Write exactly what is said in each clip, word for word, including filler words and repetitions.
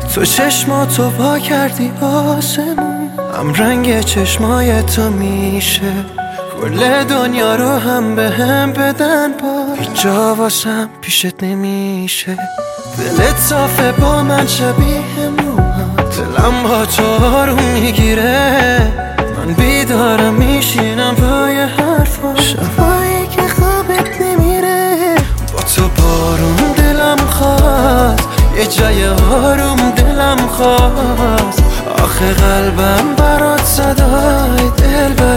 تو چشماتو پا کردی آسمون، هم رنگ چشمای تو میشه کل دنیا رو هم به هم بدن، با هیچ جا واسم پیشت نمیشه. دلت صافه با من شبیه موهات، دلم با تو آروم میگیره. من بیدارم میشینم پای حرفا، شبایی که خوابت نمیره. با تو بارون دلم خواست، یه جای آروم دلم خواست. آخه قلبم برات صدای دل بر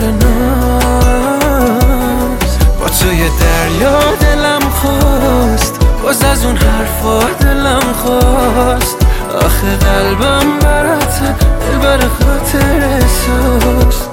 ناز. با تو یه دریا دلم خواست، باز از اون حرفا دلم خواست. آخه قلبم برات دل بر خاطر احساس.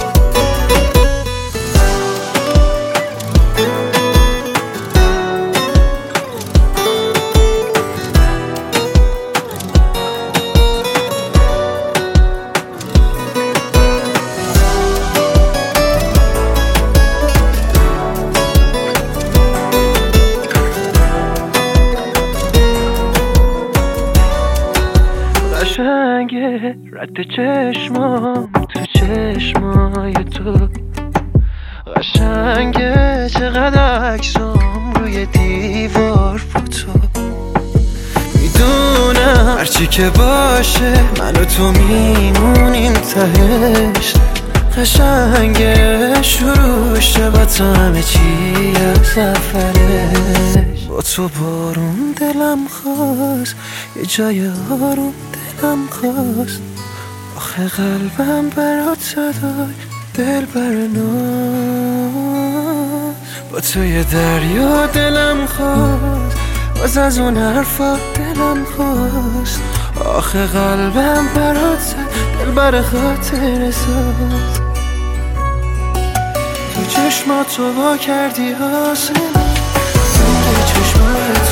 قشنگه رد چشمام تو چشمای تو، قشنگه چقدر عکسام روی دیوار فوتو. میدونم هرچی که باشه من و تو میمونیم تهش. قشنگه شروع شه با تو همه چی از سفرش. با تو بارون دلم خواست، یه جای آروم دلم خواست. آخه قلبم برات صدای دل بر ناز. با تو یه دریا دلم خواست، باز از اون حرفا دلم خواست. آخه قلبم برات دل بر خاطر احساس. تو چشماتو وا کردی آسمون، تو چشمات